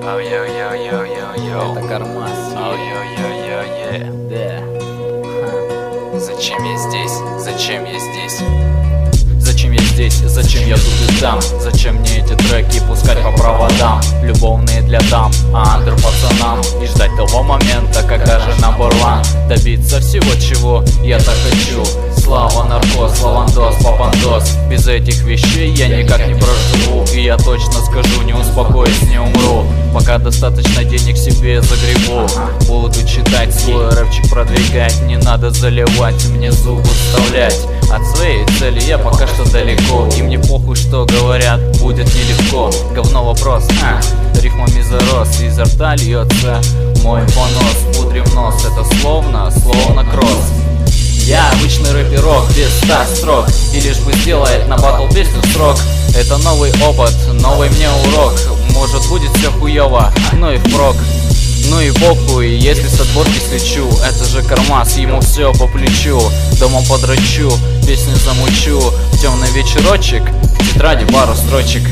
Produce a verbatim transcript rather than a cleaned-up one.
Йо-йо-йо-йо-йо. Это Кармас. Йо-йо-йо-йо-йо. Да. Зачем я здесь? Зачем я здесь? Зачем я здесь? Зачем я тут и там? Зачем мне эти треки пускать по проводам? Любовные для дам, а андер пацанам. И ждать того момента, когда же number one. Добиться всего, чего я так хочу. Слава, наркоз, лавандос, папандос. Без этих вещей я никак не проживу. И я точно скажу, не успокоюсь, не умру, пока достаточно денег себе загребу. Буду читать, свой рэпчик продвигать. Не надо заливать, мне зубы вставлять. От своей цели я пока что далеко. И мне похуй, что говорят, будет нелегко. Говно вопрос, а, рифмами зарос. Изо рта льется мой понос. Пудрим нос, это словно, словно кросс. Я обычный рэперок без ста строк. И лишь бы сделает на батл песню срок. Это новый опыт, новый мне урок. Может будет все хуёво, но и впрок. Ну и похуй, если с отборки слечу. Это же Кармас, ему все по плечу. Дома подрачу, песню замучу. Темный вечерочек, в тетради пару строчек.